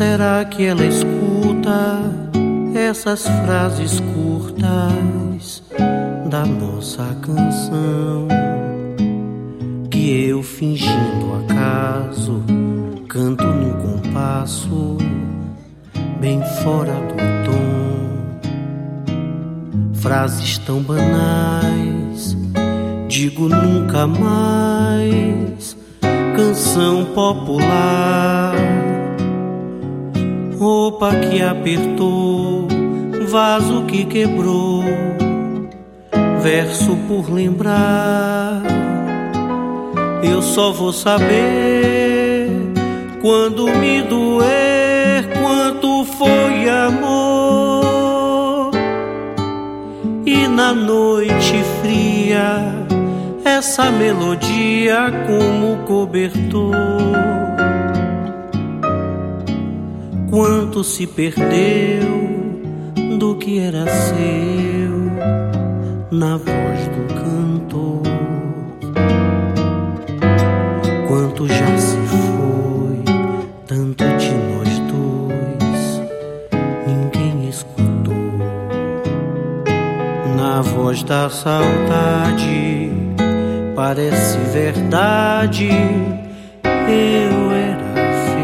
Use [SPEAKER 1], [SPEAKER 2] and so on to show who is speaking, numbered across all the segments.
[SPEAKER 1] será que ela escuta essas frases curtas da nossa canção? Que eu, fingindo acaso, canto num compasso bem fora do tom. Frases tão banais, digo nunca mais. Canção popular, roupa que apertou, vaso que quebrou, verso por lembrar. Eu só vou saber quando me doer quanto foi amor. E na noite fria, essa melodia como cobertor. Quanto se perdeu do que era seu na voz do cantor. Quanto já se foi, tanto de nós dois, ninguém escutou. Na voz da saudade, parece verdade, eu era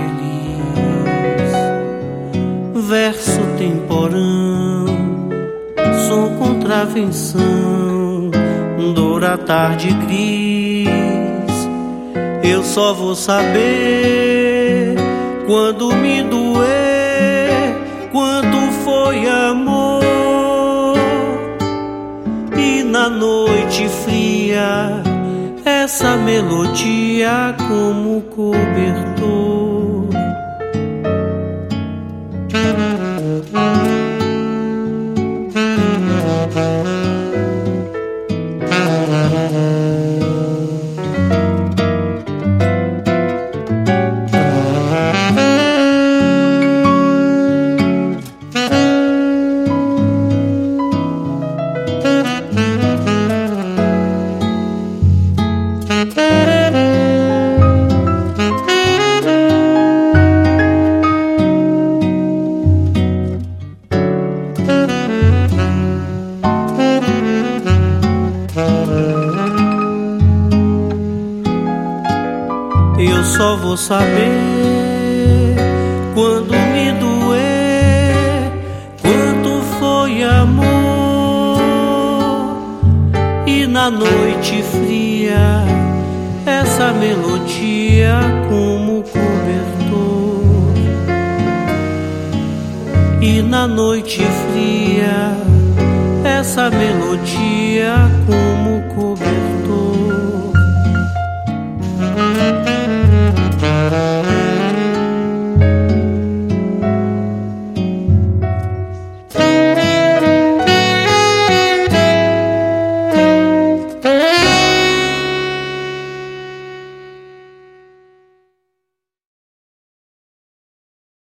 [SPEAKER 1] feliz. Verso temporão, som contravenção, dor à tarde gris. Eu só vou saber quando me doer quanto foi amor. E na noite fria, essa melodia como cobertor. Eu só vou saber quando me doer quanto foi amor. E na noite fria, essa melodia como cobertor. E na noite fria, essa melodia como